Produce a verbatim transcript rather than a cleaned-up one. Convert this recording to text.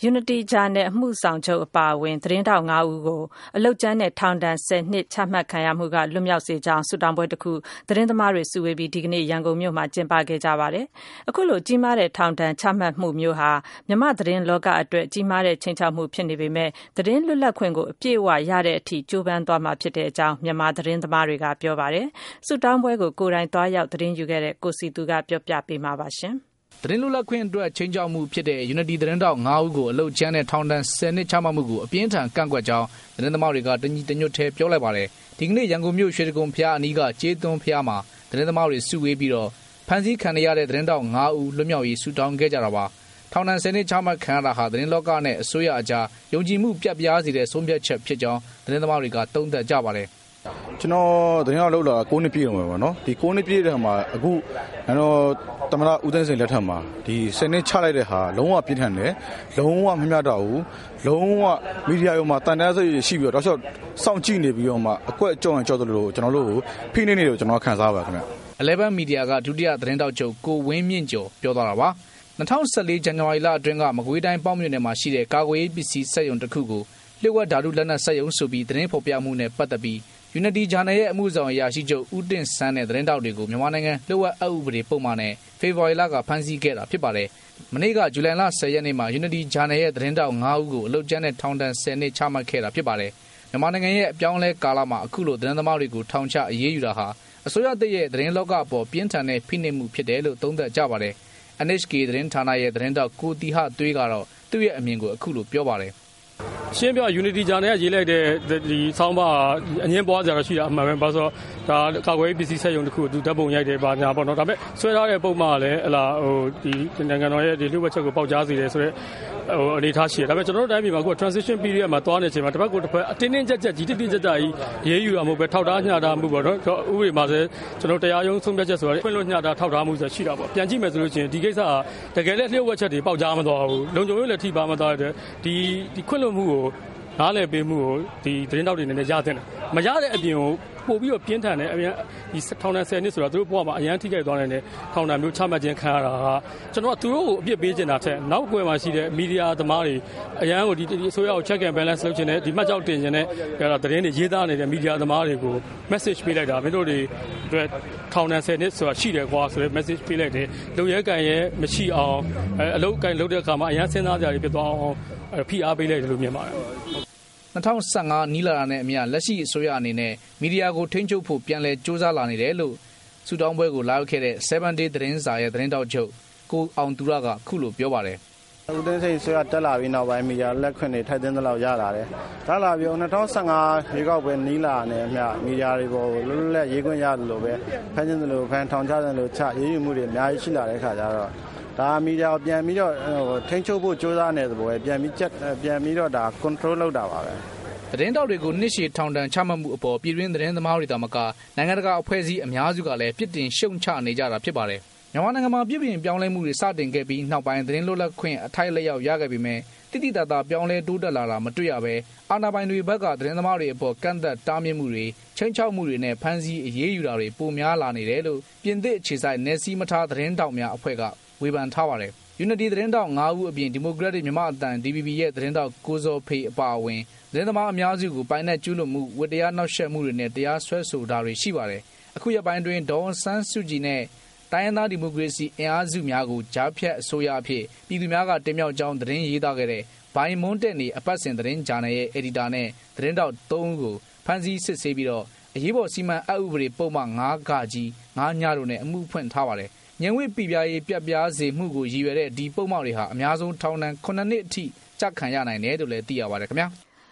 Unity Channel အမှုဆောင်ချုပ်အပါအဝင်သတင်းထောက်ငါးဦးကိုအလုပ်ကြမ်းနဲ့ထောင်ဒဏ်ဆယ်နှစ်ချမှတ်ခံရမှုကလွတ်မြောက်စေကြောင်းဆုတောင်းပွဲတစ်ခုသတင်းသမားတွေစုဝေးပြီးဒီကနေ့ရန်ကုန်မြို့မှာကျင်းပခဲ့ကြပါတယ်။အခုလိုကြီးမားတဲ့ထောင်ဒဏ်ချမှတ်မှုမျိုးဟာမြန်မာသတင်းလောကအတွက်ကြီးမားတဲ့ချိန်ချမှုဖြစ်နေပေမဲ့သတင်းလွတ်လပ်ခွင့်ကိုအပြည့်အဝရတဲ့အထိကြိုးပမ်းသွားမှာဖြစ်တဲ့အကြောင်းမြန်မာသတင်းသမားတွေကပြောပါတယ်။ဆုတောင်းပွဲကိုကိုယ်တိုင်သွားရောက်သတင်းယူခဲ့တဲ့ကိုစီသူကပြောပြပေးမှာပါရှင်။သတင်းလွတ်လပ်ခွင့်အတွက်ချိန်ကြောက်မှုဖြစ်တဲ့ Unity သတင်းတောက်ငါးဦးကိုအလုပ်ချမ်းနဲ့ထောင်ဒဏ်ဆယ်နှစ်ချမှတ်မှုကိုအပြင်းထန်ကန့်ကွက်ကြောင်းသတင်းသမားတွေကတညီတညွတ်ထဲပြောလိုက်ပါတယ်။ဒီကနေ့ရန်ကုန်မြို့ရွှေတကုံဖျားအနီးကကျေးသွန်းဖျားမှာသတင်းသမားတွေစုဝေးပြီးတော့ဖမ်းဆီးခံရတဲ့သတင်းတောက်ငါးဦးလွတ်မြောက်ရေးဆုတောင်းခဲ့ကြတာပါ။ထောင်ဒဏ်ဆယ်နှစ်ချမှတ်ခံရတာဟာသတင်းလောကနဲ့အစိုးရအကြားယုံကြည်မှုပြတ်ပြားစေတဲ့ဆုံးဖြတ်ချက်ဖြစ်ကြောင်းသတင်းသမားတွေကသုံးသပ်ကြပါတယ်။ကျွန်တော်သတင်းတော်လောက်လာကိုးနှစ်ပြည့်တော့မှာပေါ့နော်ဒီကိုးနှစ်ပြည့်တဲ့မှာအခုကျွန်တော်တမရဦးသိန်းစိန်လက်ထက်မှာဒီစနစ်ချလိုက်တဲ့ဟာလုံးဝပြင်းထန်တယ်လုံးဝမမျှတဘူးလုံးဝမီဒီယာရောမှာတန်တရားစိတ်ရှိပြီးတော့တောက်လျှောက်စောင့်ကြည့်နေပြီးတော့မှအကွက်ကြောင်ကြောက်တယ်လို့ကျွန်တော်တို့ဖိနေနေလို့ကျွန်တော်ခံစားပါခင်ဗျ eleven Media ကဒုတိယသတင်းတောက်ချုပ်ကိုဝင်းမြင့်ကျော်ပြောသွားတာပါ၂၀၁၄ဇန်နဝါရီလအတွင်းကမကွေးတိုင်းပေါက်မြို့နယ်မှာရှိတဲ့ကာကွယ်ရေးပစ္စည်းစက်ရုံတစ်ခုကိုလျှို့ဝှက်ဓာတုလက်နက်စက်ရုံဆိုပြီးသတင်းဖော်ပြမှုနဲ့ပတ်သက်ပြီးUnity Channel ရဲ့အမှုဆောင်အရာရှိချုပ်ဦးတင်ဆန်းနဲ့သတင်းတောက်တွေကိုမြန်မာနိုင်ငံလျှို့ဝှက်အက်ဥပဒေပုံမှန်နဲ့ဖေဖော်ဝါရီလကဖမ်းဆီးခဲ့တာဖြစ်ပါတယ်။မနေ့ကဇူလိုင်လဆယ်ရက်နေ့မှာ Unity Channel ရဲ့သတင်းတောက်ငါးဦးကိုအလုပ်ကြမ်းနဲ့ထောင်ဒဏ်ဆယ်နှစ်ချမှတ်ခဲ့တာဖြစ်ပါတယ်။မြန်မာနိုင်ငံရဲ့အပြောင်းအလဲကာလမှာအခုလိုသတင်းသမားတွေကိုထောင်ချအရေးယူတာဟာအစိုးရတပ်ရဲ့သတင်းလောကအပေါ်ပြင်းထန်တဲ့ဖိနှိပ်မှုဖြစ်တယ်လို့သုံးသပ်ကြပါတယ်။ N H K သတင်းဌာနရဲ့သတင်းတောက်ကိုတီဟသွေးကတော့သူ့ရဲ့အမြင်ကိုအခုလိုပြောပါတယ်ရှင်းပြ Unity Channel ကရေးလိုက်တဲ့ဒီဆောင်းပါအငင်းပွားကြရရှိတာအမှန်ပဲဘာလို့ဆိုတော့ဒါကာကွယ်ရေးပစ္စည်းဆက်ရုံတစ်ခုသူဓာတ်ပုံရိုက်တယ်ပါညာပေါ့နော်ဒါပေမဲ့ဆွဲထားတဲ့ပုံမှန်ကလည်းဟလာဟိုဒီနိုင်ငံတော်ရဲ့ဒီလူ့ဝက်ချက်ကိုပေါက်ကြားစေတယ်ဆိုတော့ဟိုအနေထားရှိတယ်ဒါပေမဲ့ကျွန်တော်တို့တိုင်းပြည်မှာအခု transition period မှာသွားနေချိန်မှာတစ်ဖက်ကိုတစ်ဖက်အတင်းတင်းကြပ်ကြပ်ကြီးတိတိကျကျကြီးရေးယူရမှုပဲထောက်ထားညှာထားမှုပေါ့နော်ဥပဒေမှာဆိုကျွန်တော်တရားရုံးဆုံးဖြတ်ချက်ဆိုတာခွင့်လွှတ်ညှာထားထောက်ထားမှုဆိုရှိတာပေါ့ပြန်ကြည့်မယ်ဆိုလို့ရှိရင်ဒီကိစ္စကတကယ်လည်းလျှို့ဝက်ချက်တွေပေါက်ကြားမသွားဘူးလုံခြုံရေးလည်းထိပါမသွားတဲ့ဒီဒီခွင့်လွှတ်မှုကိုနားလည်ပေးမှုကိုဒီသတင်းတောက်တွေနဲ့ရတဲ့မရတဲ့အပြင်ကိုပို့ပြီးတော့ပြင်းထန်တဲ့အပြင်ဒီထောင်ဒဏ်ဆယ်နှစ်ဆိုတာသူတို့ဘဝမှာအရန်ထိခိုက်သွားတဲ့ထောင်ဒဏ်မျိုးချမှတ်ခြင်းခံရတာကကျွန်တော်ကသူတို့ကိုအပြစ်ပေးချင်တာထက်နောက်ကွယ်မှာရှိတဲ့မီဒီယာသမားတွေအရန်ကိုဒီအစိုးရကို check and balance လုပ်ချင်တဲ့ဒီမှတ်ကြောက်တင်ချင်တဲ့သတင်းတွေရေးသားနေတဲ့မီဒီယာသမားတွေကို message ပေးလိုက်တာမင်းတို့တွေအတွက်ထောင်ဒဏ်ဆယ်နှစ်ဆိုတာရှိတယ်ကွာဆိုတဲ့ message ပေးလိုက်တယ်လူရဲကန်ရဲမရှိအောင်အလုပ်ကန်လုပ်တဲ့အခါမှာအရန်စဉ်းစားကြရဖြစ်သွားအောင်ဖိအားပေးလိုက်တယ်လို့မြင်ပါတယ်၂၀၁၅နီးလာတာနဲ့အမျှလက်ရှိအစိုးရအနေနဲ့မီဒီယာကိုထိန်းချုပ်ဖို့ပြန်လည်စ조사လာနေတယ်လို့ဆုတောင်းပွဲကိုလာရောက်ခဲ့တဲ့ seven day သတင်းစာရဲ့သတင်းတောက်ချုပ်ကိုအောင်သူရကခုလိုပြောပါတယ်။ဦးသိန်းစိန်ဆိုရတက်လာပြီးနောက်ပိုင်းမီဒီယာလက်ခွင့်တွေထိုက်သင်းသလောက်ရလာတယ်။ဒါလာပြီး၂၀၁၅ရေကောက်ပွဲနီးလာနဲ့အမျှမီဒီယာတွေပေါ်ကိုလွတ်လွတ်လပ်ရေးခွင့်ရတယ်လို့ပဲဖမ်းခြင်းလို့ဖမ်းထောင်ချတယ်လို့ချရေးယူမှုတွေအများကြီးရှိလာတဲ့အခါကျတော့ဒါမီဒီယာကိုပြန်ပြီးတော့ထိန်းချုပ်ဖို့ကြိုးစားနေတဲ့သဘောပဲပြန်ပြီးချက်ပြန်ပြီးတော့ဒါ control လုပ်တာပါပဲသတင်းတောက်တွေကိုနှစ်ရှည်ထောင်ဒဏ်ချမှတ်မှုအပေါ်ပြည်တွင်းသတင်းသမားတွေတာမကနိုင်ငံတကာအဖွဲ့အစည်းအများစုကလည်းပြစ်တင်ရှုံချနေကြတာဖြစ်ပါတယ်မြန်မာနိုင်ငံမှာပြည်ပြင်ပြောင်းလဲမှုတွေစတင်ခဲ့ပြီးနောက်ပိုင်းသတင်းလွတ်လပ်ခွင့်အထိုက်လျောက်ရခဲ့ပေမဲ့တိတိတတ်တာပြောင်းလဲတိုးတက်လာတာမတွေ့ရဘဲအာဏာပိုင်တွေဘက်ကသတင်းသမားတွေအပေါ်ကန့်သက်တားမြစ်မှုတွေချိန်ချောက်မှုတွေနဲ့ဖမ်းဆီးအရေးယူတာတွေပိုများလာနေတယ်လို့ပြင်သစ်အခြေစိုက်နယ်စည်းမထားသတင်းတောက်များအဖွဲ့ကဝေဖန်ထားပါတယ်Unity သတင်းတောက်ငါးဦးအပြင်ဒီမိုကရက်တစ်မြန်မာအသံ D B B ရဲ့သတင်းတောက်ကိုဇော်ဖေးအပါအဝင်သတင်းသမားအများစုကိုပိုင်နဲ့ကျူးလွန်မှုဝတ္တရားနှောက်ယှက်မှုတွေနဲ့တရားစွဲဆိုတာတွေရှိပါတယ်။အခုရက်ပိုင်းတွင်ဒေါ်ဆန်းစုကြည်နဲ့တိုင်းရင်းသားဒီမိုကရေစီအင်အားစုများကိုကြားဖြတ်အစိုးရအဖြစ်ပြည်သူများကတင်မြှောက်ကြောင်းသတင်းရေးသားခဲ့တဲ့ဘိုင်မွန်းတက်နေအပတ်စဉ်သတင်းဂျာနယ်ရဲ့အယ်ဒီတာနဲ့သတင်းတောက်သုံးဦးကိုဖမ်းဆီးစစ်ဆေးပြီးတော့အရေးပေါ်စီမံအပ်ဥပဒေပုံမှန်၅ကကြီး၅ညတို့နဲ့အမှုဖွင့်ထားပါတယ်။ညံဝိပြပြရေးပြပြစေမှုကိုရည်ရွယ်တဲ့ဒီပုံမှန်တွေဟာအများဆုံးထောင်ဒဏ်ခုနှစ်နှစ်အထိကြခံရနိုင်တယ်လို့လည်းသိရပါတယ်ခင်ဗျာ။